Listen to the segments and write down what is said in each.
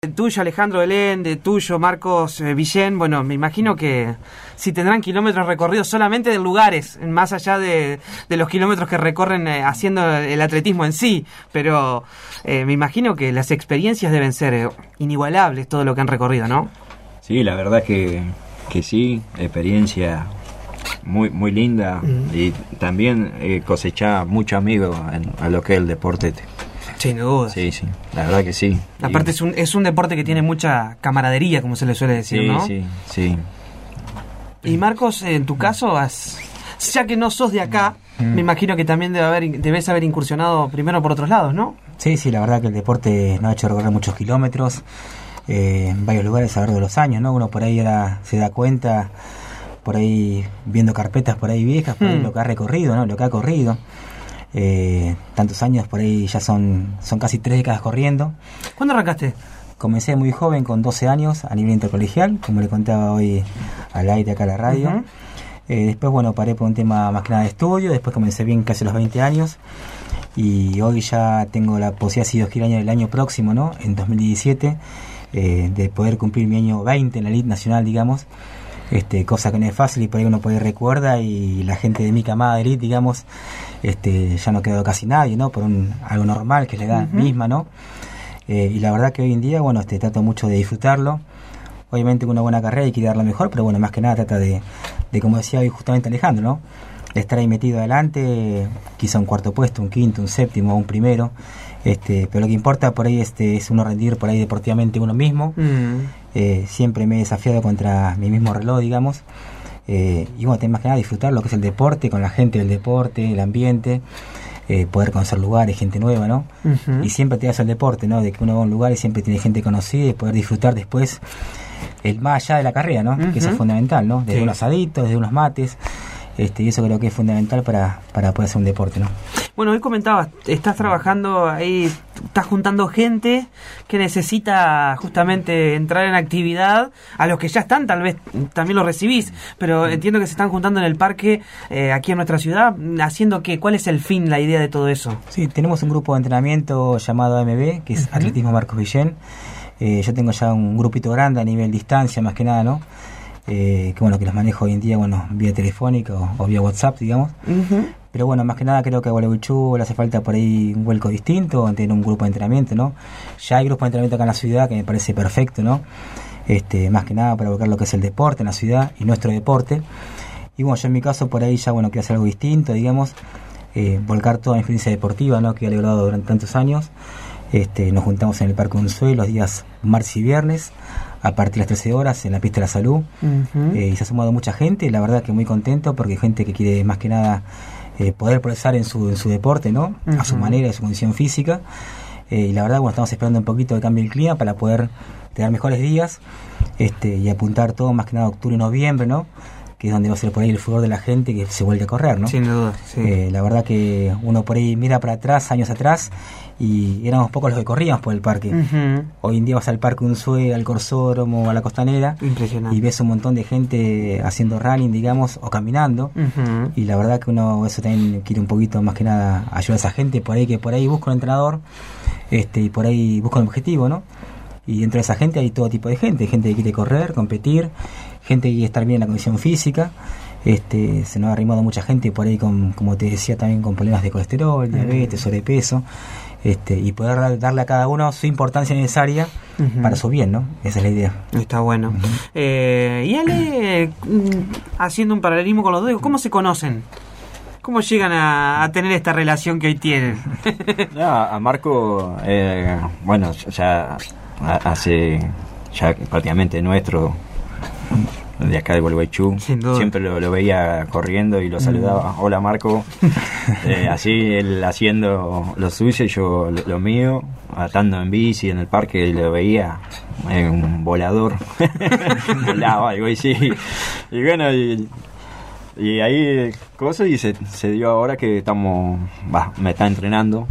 Tuyo, Alejandro Belén, de tuyo, Marcos Villén, bueno, me imagino que si tendrán kilómetros recorridos solamente de lugares, más allá de los kilómetros que recorren haciendo el atletismo en sí, pero me imagino que las experiencias deben ser inigualables, todo lo que han recorrido, ¿no? Sí, la verdad que sí, experiencia muy linda y también cosechar muchos amigos a lo que es el deporte. Sin duda. Sí, la verdad que sí. Aparte es un deporte que tiene mucha camaradería, como se le suele decir, sí, ¿no? Sí. Y Marcos, en tu caso, ya que no sos de acá, me imagino que también debes haber incursionado primero por otros lados, ¿no? Sí, la verdad que el deporte nos ha hecho recorrer muchos kilómetros, en varios lugares a lo largo de los años, ¿no? Uno por ahí ahora se da cuenta, por ahí viendo carpetas por ahí viejas, por ahí lo que ha recorrido, ¿no? Lo que ha corrido. Tantos años, por ahí ya son casi 3 décadas corriendo. ¿Cuándo arrancaste? Comencé muy joven, con 12 años, a nivel intercolegial, como le contaba hoy al aire acá a la radio. Después, bueno, paré por un tema más que nada de estudio. Después comencé bien casi a los 20 años. Y hoy ya tengo la posibilidad, si Dios quiere, el año próximo, ¿no? En 2017, de poder cumplir mi año 20 en la elite nacional, digamos. Cosa que no es fácil y por ahí uno por ahí recuerda, y la gente de mi camada de elite, digamos, ya no quedó casi nadie, ¿no? Por algo normal, que es la edad misma, ¿no? Y la verdad que hoy en día, bueno, trato mucho de disfrutarlo. Obviamente con una buena carrera hay que dar lo mejor, pero bueno, más que nada trata de como decía hoy justamente Alejandro, ¿no? De estar ahí metido adelante, quizá un cuarto puesto, un quinto, un séptimo, un primero. Pero lo que importa por ahí es uno rendir por ahí deportivamente uno mismo. Siempre me he desafiado contra mi mismo reloj, digamos. Y bueno, tengo más que nada disfrutar lo que es el deporte, con la gente del deporte, el ambiente, poder conocer lugares, gente nueva, ¿no? Y siempre te das el deporte, ¿no? De que uno va a un lugar y siempre tiene gente conocida, y poder disfrutar después el más allá de la carrera, ¿no? Que eso es fundamental, ¿no? Desde unos asaditos, desde unos mates. Y eso creo que es fundamental para poder hacer un deporte, ¿no? Bueno, hoy comentabas, estás trabajando ahí, estás juntando gente que necesita justamente entrar en actividad. A los que ya están, tal vez también los recibís, pero entiendo que se están juntando en el parque aquí en nuestra ciudad, haciendo que, ¿cuál es el fin, la idea de todo eso? Sí, tenemos un grupo de entrenamiento llamado AMB, que es Atletismo Marcos Villén. Yo tengo ya un grupito grande a nivel distancia, más que nada, ¿no? Que bueno, que los manejo hoy en día, bueno, vía telefónica o vía WhatsApp, digamos. Pero bueno, más que nada creo que a Gualeguaychú le hace falta por ahí un vuelco distinto, tener un grupo de entrenamiento, ¿no? Ya hay grupos de entrenamiento acá en la ciudad que me parece perfecto, ¿no? Más que nada para volcar lo que es el deporte en la ciudad y nuestro deporte. Y bueno, yo en mi caso por ahí ya, bueno, quiero hacer algo distinto, digamos, volcar toda mi experiencia deportiva, ¿no? Que he logrado durante tantos años. Nos juntamos en el Parque Unzué los días martes y viernes a partir de las 13 horas en la pista de la salud. Y se ha sumado mucha gente, la verdad que muy contento, porque hay gente que quiere más que nada poder progresar en su deporte, ¿no? A su manera, en su condición física. Y la verdad, bueno, estamos esperando un poquito de cambio del clima para poder tener mejores días, y apuntar todo más que nada a octubre y noviembre, ¿no? Que es donde va a ser por ahí el furor de la gente que se vuelve a correr, ¿no? Sin duda, sí. La verdad que uno por ahí mira para atrás, años atrás, y éramos pocos los que corríamos por el parque. Hoy en día vas al Parque Unzué, al Corsódromo, a la Costanera, impresionante, y ves un montón de gente haciendo running, digamos, o caminando. Y la verdad que uno eso también quiere un poquito más que nada ayudar a esa gente por ahí, que por ahí busca un entrenador, y por ahí busca un objetivo, ¿no? Y dentro de esa gente hay todo tipo de gente que quiere correr, competir, gente que quiere estar bien en la condición física. Se nos ha arrimado mucha gente por ahí como te decía, también con problemas de colesterol, diabetes, sobrepeso, y poder darle a cada uno su importancia necesaria para su bien, ¿no? Esa es la idea. Está bueno. Y Ale, haciendo un paralelismo con los dos, ¿cómo se conocen? ¿Cómo llegan a tener esta relación que hoy tienen? A Marco, bueno, ya hace ya prácticamente nuestro, de acá de Gualeguaychú, siempre lo veía corriendo y lo saludaba, hola Marco, así él haciendo lo suyo y yo lo mío, atando en bici en el parque, y lo veía un volador, volaba algo y sí, y bueno, y ahí cosas, y se dio ahora que me está entrenando.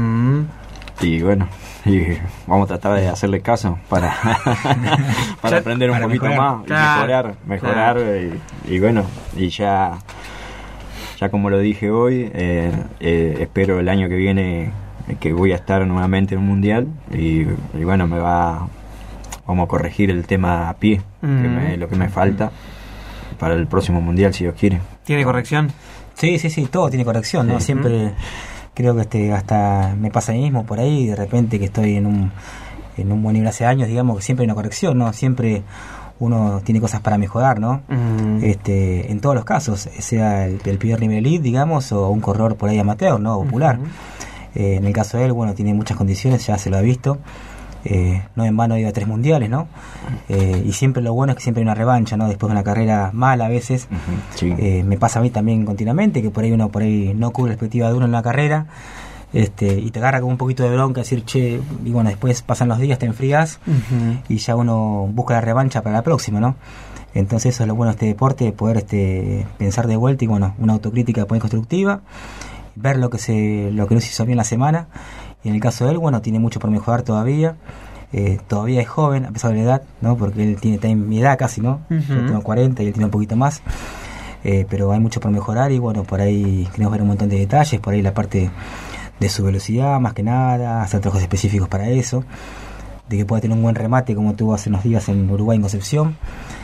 Y bueno, y vamos a tratar de hacerle caso para aprender un poquito más, claro, mejorar, claro. Y bueno, y ya como lo dije hoy, espero el año que viene que voy a estar nuevamente en un mundial, y bueno, me va vamos a corregir el tema a pie, lo que me falta para el próximo mundial, si Dios quiere. ¿Tiene corrección? Sí, todo tiene corrección, ¿no? Siempre creo que hasta me pasa a mí mismo por ahí, de repente que estoy en un buen nivel hace años, digamos que siempre hay una corrección, ¿no? Siempre uno tiene cosas para mejorar, ¿no? En todos los casos, sea el primer nivel elite, digamos, o un corredor por ahí amateur, ¿no? Popular. En el caso de él, bueno, tiene muchas condiciones, ya se lo ha visto. No en vano ha ido a 3 mundiales, ¿no? Y siempre lo bueno es que siempre hay una revancha, ¿no? Después de una carrera mala a veces. Me pasa a mí también continuamente, que por ahí uno no cubre la expectativa de uno en una carrera, y te agarra como un poquito de bronca, decir, che, y bueno, después pasan los días, te enfrías, y ya uno busca la revancha para la próxima, ¿no? Entonces eso es lo bueno de este deporte, poder pensar de vuelta y bueno, una autocrítica muy constructiva, ver lo que no se hizo bien la semana. Y en el caso de él, bueno, tiene mucho por mejorar todavía. Todavía es joven, a pesar de la edad, ¿no? Porque él tiene mi edad casi, ¿no? Yo tengo 40 y él tiene un poquito más. Pero hay mucho por mejorar y bueno, por ahí queremos ver un montón de detalles, por ahí la parte de su velocidad, más que nada, hacer trabajos específicos para eso, de que pueda tener un buen remate como tuvo hace unos días en Uruguay, en Concepción.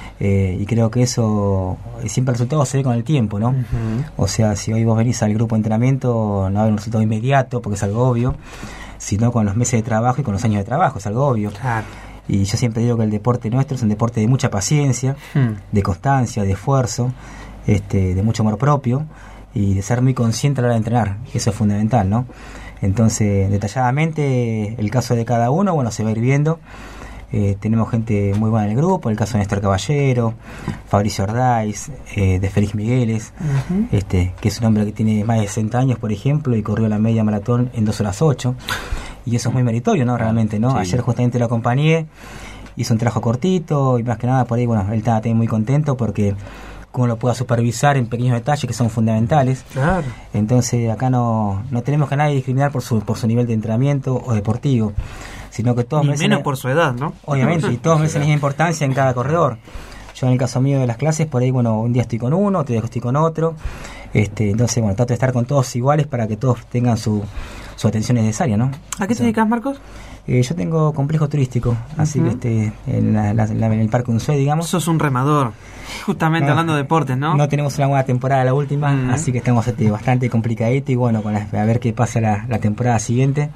Y creo que eso siempre el resultado se ve con el tiempo, ¿no? O sea, si hoy vos venís al grupo de entrenamiento no va a haber un resultado inmediato porque es algo obvio, sino con los meses de trabajo y con los años de trabajo, es algo obvio. Y yo siempre digo que el deporte nuestro es un deporte de mucha paciencia, de constancia, de esfuerzo, de mucho amor propio y de ser muy consciente a la hora de entrenar. Eso es fundamental, ¿no? Entonces, detalladamente, el caso de cada uno, bueno, se va a ir viendo. Tenemos gente muy buena en el grupo, el caso de Néstor Caballero, Fabricio Ordaiz, de Félix Migueles, que es un hombre que tiene más de 60 años, por ejemplo, y corrió la media maratón en 2 horas 8, y eso es muy meritorio, ¿no? Realmente, ¿no? Sí. Ayer justamente lo acompañé, hizo un trabajo cortito, y más que nada por ahí, bueno, él estaba también muy contento porque uno lo pueda supervisar en pequeños detalles que son fundamentales. Claro. Entonces acá no tenemos que a nadie discriminar por su nivel de entrenamiento o deportivo, sino que todos merecen, menos por su edad, ¿no? Obviamente, y todos merecen la misma importancia en cada corredor. Yo en el caso mío de las clases, por ahí, bueno, un día estoy con uno, otro día estoy con otro, entonces, bueno, trato de estar con todos iguales para que todos tengan su atención necesaria, ¿no? ¿A qué te dedicas, Marcos? Yo tengo complejo turístico, así que en el Parque Unzué, digamos. Sos un remador, justamente hablando de deportes, ¿no? No tenemos una buena temporada la última, así que estamos bastante complicadito y bueno, a ver qué pasa la temporada siguiente.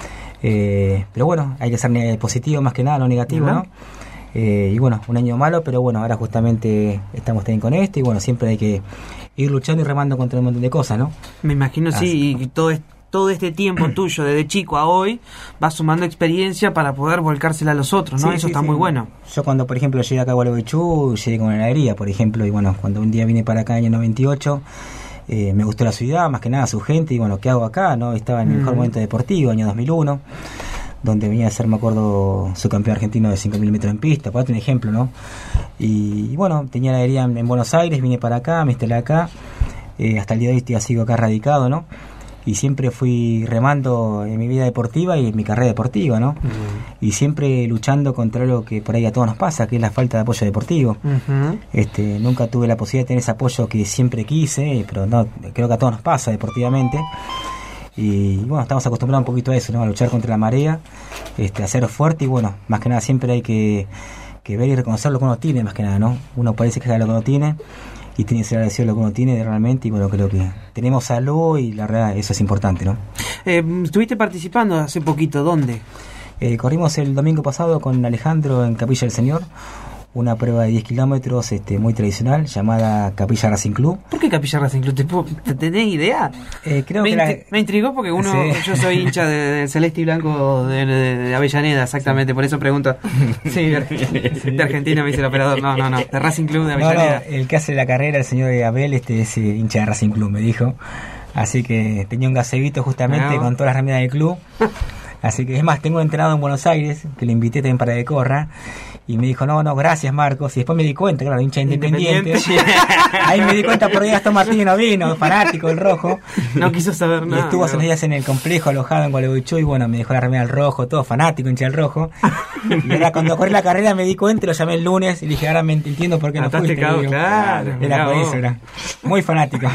Pero bueno, hay que ser positivo más que nada, no negativo, ¿no? Y bueno, un año malo, pero bueno, ahora justamente estamos también con esto y bueno, siempre hay que ir luchando y remando contra un montón de cosas, ¿no? Me imagino, sí, y todo este tiempo tuyo, desde chico a hoy, vas sumando experiencia para poder volcársela a los otros, ¿no? Sí, eso está muy bueno. Yo cuando, por ejemplo, llegué acá a Gualeguaychú, llegué con una heladería, por ejemplo, y bueno, cuando un día vine para acá en el año 98, me gustó la ciudad, más que nada su gente, y bueno, ¿qué hago acá? ¿No? Estaba en el mejor momento deportivo, año 2001, donde venía a ser, me acuerdo, subcampeón argentino de 5.000 metros en pista, para darte un ejemplo, ¿no? Y bueno, tenía la heladería en Buenos Aires, vine para acá, me instalé acá, hasta el día de hoy sigo acá radicado, ¿no? Y siempre fui remando en mi vida deportiva y en mi carrera deportiva, ¿no? Y siempre luchando contra lo que por ahí a todos nos pasa, que es la falta de apoyo deportivo. Nunca tuve la posibilidad de tener ese apoyo que siempre quise, pero no, creo que a todos nos pasa deportivamente. Y bueno, estamos acostumbrados un poquito a eso, ¿no? A luchar contra la marea, a ser fuerte y bueno, más que nada siempre hay que ver y reconocer lo que uno tiene, más que nada, ¿no? Uno parece que sabe lo que uno tiene y tiene que ser agradecido de lo que uno tiene realmente y bueno, creo que tenemos salud y la verdad eso es importante, ¿no? ¿Estuviste participando hace poquito? ¿Dónde? Corrimos el domingo pasado con Alejandro en Capilla del Señor, una prueba de 10 kilómetros muy tradicional llamada Capilla Racing Club. ¿Por qué Capilla Racing Club? ¿Te tenés idea? Creo me intrigó porque yo soy hincha de Celeste y Blanco de Avellaneda, exactamente, por eso pregunto. Sí, de Argentina me dice el operador. No, de Racing Club de Avellaneda. No, el que hace la carrera, el señor Abel, es hincha de Racing Club, me dijo. Así que tenía un gazebito justamente con todas las remedias del club. Así que es más, tengo entrenado en Buenos Aires, que le invité también para que corra. Y me dijo, no, gracias Marcos. Y después me di cuenta, claro, hincha independiente. Ahí me di cuenta por ahí Gastón Martínez no vino, fanático, el rojo. No quiso saber nada. Y estuvo hace unos días en el complejo alojado en Gualeguaychú y bueno, me dejó la remera al rojo, todo fanático, hincha del rojo. Y ahora cuando corrí la carrera me di cuenta, lo llamé el lunes y le dije, ahora me entiendo por qué no fuiste. Claro, era por eso, era muy fanático.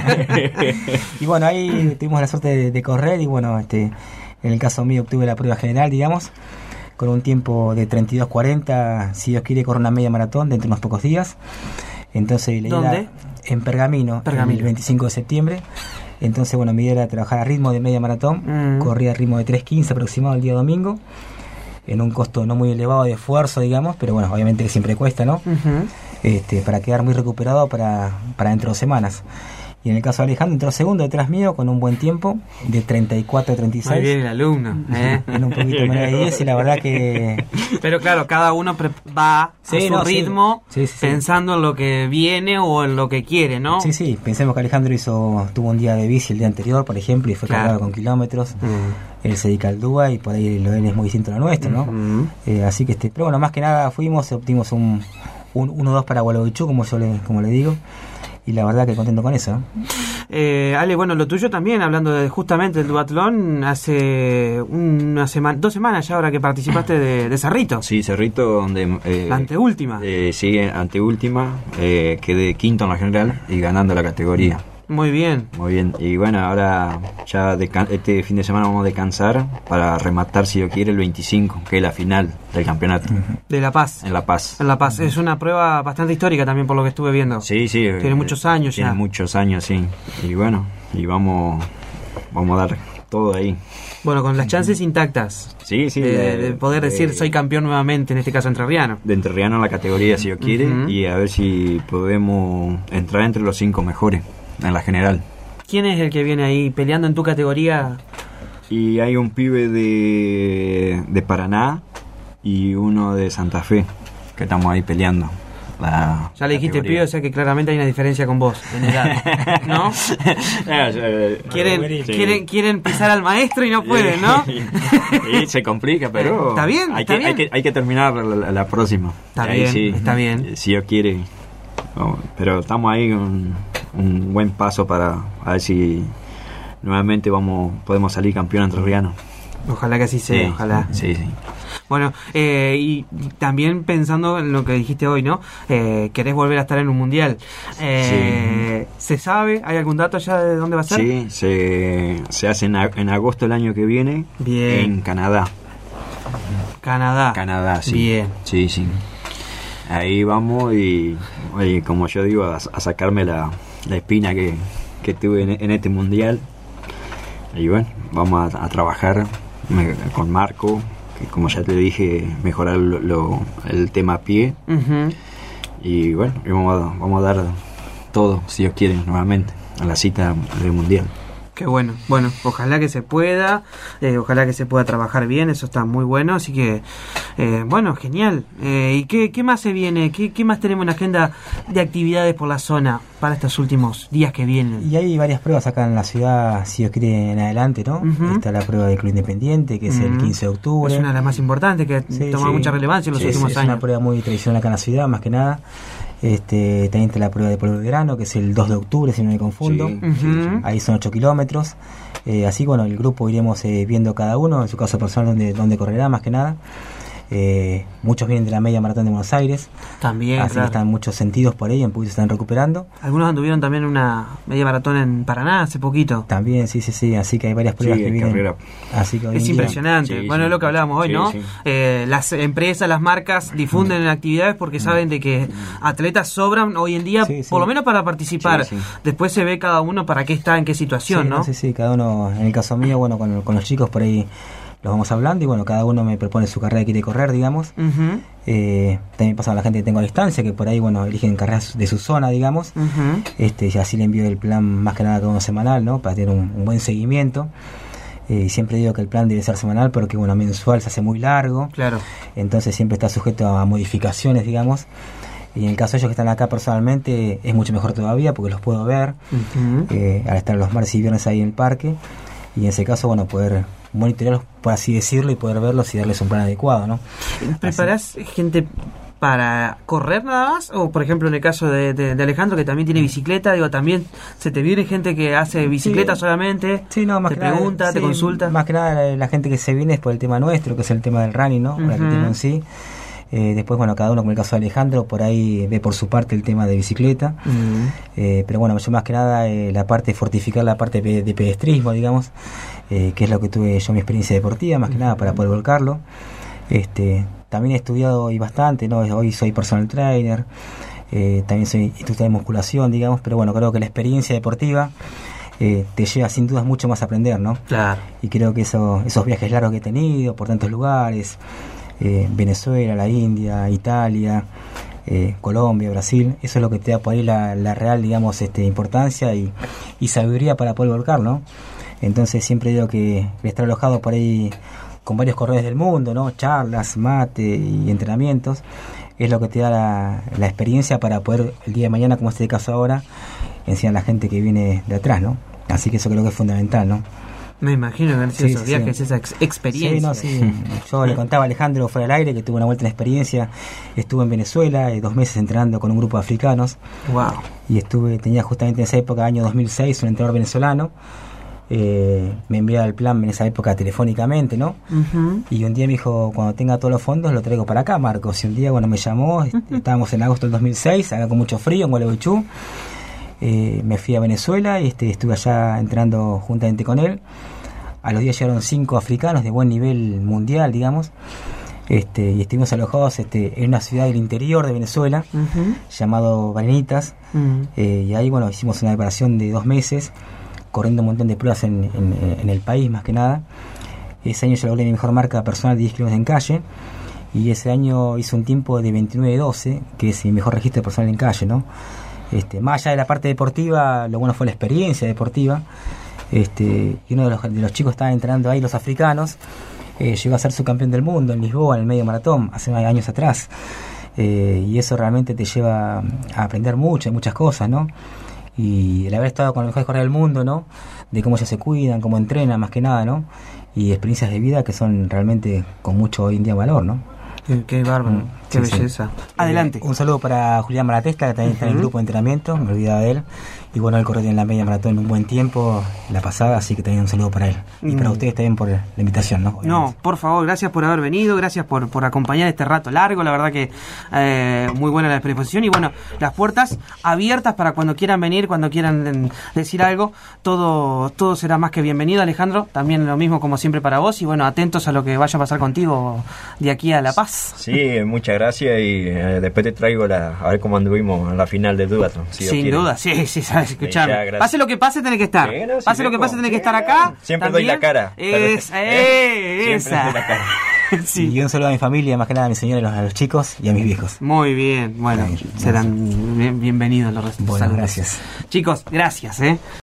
Y bueno, ahí tuvimos la suerte de correr y bueno, en el caso mío obtuve la prueba general, digamos. con un tiempo de 32:40, si Dios quiere correr una media maratón dentro de unos pocos días. Entonces, ¿dónde? En Pergamino, el 25 de septiembre. Entonces, bueno, mi idea era trabajar a ritmo de media maratón, corría a ritmo de 3:15 aproximado el día domingo, en un costo no muy elevado de esfuerzo, digamos, pero bueno, obviamente que siempre cuesta, ¿no? Para quedar muy recuperado para dentro de 2 semanas. Y en el caso de Alejandro entró segundo detrás mío con un buen tiempo de 34:36. Muy bien el alumno, en un poquito menos de 10, y la verdad que... Pero claro, cada uno va a su ritmo, pensando en lo que viene o en lo que quiere, ¿no? Sí, pensemos que Alejandro tuvo un día de bici el día anterior, por ejemplo, y fue cargado con kilómetros. Él se dedica al DUA y por ahí lo de él es muy distinto a lo nuestro, ¿no? Así que, pero bueno, más que nada obtuvimos un 1-2 para Gualeguaychú, como le digo. Y la verdad que contento con eso. Ale, bueno, lo tuyo también, hablando justamente del duatlón, hace 2 semanas ya ahora que participaste de Cerrito. Sí, Cerrito, donde... la anteúltima. Sí, anteúltima, quedé quinto en la general y ganando la categoría. Muy bien. Muy bien. Y bueno, ahora ya este fin de semana vamos a descansar para rematar, si Dios quiere, el 25, que es la final del campeonato. De La Paz. En La Paz. En La Paz. Es una prueba bastante histórica también, por lo que estuve viendo. Sí. Tiene muchos años ya. Tiene muchos años, sí. Y bueno, vamos a dar todo ahí. Bueno, con las chances intactas. Sí. De poder decir soy campeón nuevamente, en este caso entrerriano. De entrerriano en la categoría, si Dios quiere, y a ver si podemos entrar entre los 5 mejores en la general. ¿Quién es el que viene ahí peleando en tu categoría? Y hay un pibe de Paraná y uno de Santa Fe, que estamos ahí peleando. Ya le dijiste pibe, o sea que claramente hay una diferencia con vos en edad, ¿no? Quieren pisar al maestro y no pueden, ¿no? Y se complica, pero está bien, hay que terminar la próxima. Está bien. Si Dios quiere. Pero estamos ahí con un buen paso para a ver si nuevamente podemos salir campeón entrerriano. Ojalá que así sea, ojalá. Sí. Bueno, y también pensando en lo que dijiste hoy, ¿no? Querés volver a estar en un mundial. ¿Se sabe? ¿Hay algún dato ya de dónde va a ser? Sí, se hace en agosto del año que viene. Bien. En Canadá. Canadá, sí. Bien. Sí. Ahí vamos y como yo digo, a sacarme la espina que tuve en este mundial. Y bueno, vamos a trabajar con Marco, que como ya te dije, mejorar el tema pie. Y bueno, vamos a dar todo, si Dios quiere, nuevamente, a la cita del mundial. Qué bueno. Bueno, ojalá que se pueda, trabajar bien, eso está muy bueno, así que, bueno, genial. ¿Y qué más se viene? ¿Qué más tenemos en la agenda de actividades por la zona para estos últimos días que vienen? Y hay varias pruebas acá en la ciudad, si Dios quiere, en adelante, ¿no? Está la prueba del Club Independiente, que es el 15 de octubre. Es una de las más importantes, que toma mucha relevancia en los últimos años. Es una prueba muy tradicional acá en la ciudad, más que nada. También está la prueba de Pueblo Belgrano, que es el 2 de octubre, si no me confundo. Ahí son 8 kilómetros. Así, bueno, el grupo iremos viendo cada uno, en su caso personal, dónde correrá, más que nada. Muchos vienen de la media maratón de Buenos Aires. También, así que están muchos sentidos por ahí, en poquito se están recuperando. Algunos anduvieron también una media maratón en Paraná hace poquito. También, sí, así que hay varias pruebas que vienen. Así que es impresionante. Bueno, es lo que hablábamos hoy, ¿no? Las empresas, las marcas difunden actividades porque saben de que atletas sobran hoy en día, por lo menos para participar. Después se ve cada uno para qué está, en qué situación, ¿no? Sí, cada uno, en el caso mío, bueno, con los chicos por ahí los vamos hablando y bueno, cada uno me propone su carrera que quiere correr, digamos. También pasa a la gente que tengo a distancia, que por ahí, bueno, eligen carreras de su zona, digamos. Y así le envío el plan más que nada cada uno semanal, ¿no? Para tener un buen seguimiento. Siempre digo que el plan debe ser semanal porque, bueno, mensual se hace muy largo. Claro. Entonces siempre está sujeto a modificaciones, digamos. Y en el caso de ellos que están acá personalmente, es mucho mejor todavía porque los puedo ver al estar los martes y viernes ahí en el parque. Y en ese caso, bueno, poder monitorearlos, por así decirlo, y poder verlos y darles un plan adecuado, ¿no? ¿Preparás gente para correr nada más? O, por ejemplo, en el caso de Alejandro, que también tiene bicicleta, digo, también se te viene gente que hace bicicleta solamente, más te pregunta, te consulta. Más que nada la gente que se viene es por el tema nuestro, que es el tema del running, ¿no? La que tengo en sí. Después, bueno, cada uno, como el caso de Alejandro, por ahí ve por su parte el tema de bicicleta. Pero bueno, yo más que nada la parte de fortificar la parte de pedestrismo, digamos, que es lo que tuve yo, mi experiencia deportiva, más que nada para poder volcarlo. También he estudiado y bastante, ¿no? Hoy soy personal trainer, también soy instructor de musculación, digamos, pero bueno, creo que la experiencia deportiva te lleva sin dudas mucho más a aprender, ¿no? Claro. Y creo que esos viajes largos que he tenido por tantos lugares, Venezuela, la India, Italia, Colombia, Brasil, eso es lo que te da por ahí la real, digamos, importancia y sabiduría para poder volcar, ¿no? Entonces siempre digo que estar alojado por ahí con varios corredores del mundo, ¿no? Charlas, mate y entrenamientos, es lo que te da la experiencia para poder el día de mañana, como este caso ahora, enseñar a la gente que viene de atrás, ¿no? Así que eso creo que es fundamental, ¿no? Me imagino que han sido esos viajes, esa experiencia. Sí. Yo le contaba a Alejandro fuera del aire que tuve una vuelta en experiencia. Estuve en Venezuela 2 meses entrenando con un grupo de africanos. Wow. Y tenía justamente en esa época, año 2006, un entrenador venezolano. Me enviaba el plan en esa época telefónicamente, ¿no? Uh-huh. Y un día me dijo, cuando tenga todos los fondos lo traigo para acá, Marcos. Y un día, me llamó, estábamos en agosto del 2006, acá con mucho frío en Gualeguaychú. Me fui a Venezuela y estuve allá entrenando juntamente con él. A los días llegaron 5 africanos de buen nivel mundial, digamos, y estuvimos alojados en una ciudad del interior de Venezuela, uh-huh, llamado Barenitas, uh-huh. Y ahí hicimos una preparación de 2 meses, corriendo un montón de pruebas en el país más que nada. Ese año yo logré mi mejor marca personal de 10 kilómetros en calle, y ese año hice un tiempo de 29:12, que es mi mejor registro personal en calle, ¿no? Más allá de la parte deportiva, lo bueno fue la experiencia deportiva. Y uno de los chicos estaba entrenando ahí, los africanos, llegó a ser subcampeón del mundo en Lisboa en el medio maratón hace años atrás, y eso realmente te lleva a aprender muchas cosas, ¿no? Y el haber estado con los mejores corredores del mundo, ¿no? De cómo ellos se cuidan, cómo entrenan más que nada, ¿no? Y experiencias de vida que son realmente con mucho hoy en día valor, ¿no? Qué bárbaro, qué belleza. Adelante. Un saludo para Julián Malatesta, que también está en el grupo de entrenamiento, me olvidaba de él. Y él corrió en la media maratón en un buen tiempo, la pasada, así que también un saludo para él. Y para ustedes también por la invitación, ¿no? Obviamente. No, por favor, gracias por haber venido, gracias por acompañar este rato largo, la verdad que muy buena la predisposición. Y las puertas abiertas para cuando quieran venir, cuando quieran decir algo, todo será más que bienvenido, Alejandro. También lo mismo como siempre para vos, y atentos a lo que vaya a pasar contigo de aquí a La Paz. Sí, muchas gracias, y después te traigo a ver cómo anduvimos en la final de Duathlon. Sin duda, sí, sabes escuchar. Pase lo que pase, tenés que estar. Sí, no, pase lo que pase, tenés que estar acá. Siempre también doy la cara. Esa. Doy la cara. Sí. Y un saludo a mi familia, más que nada a mi señora, a los chicos y a mis viejos. Muy bien, serán bienvenidos los restos. Bueno, gracias. Chicos, gracias.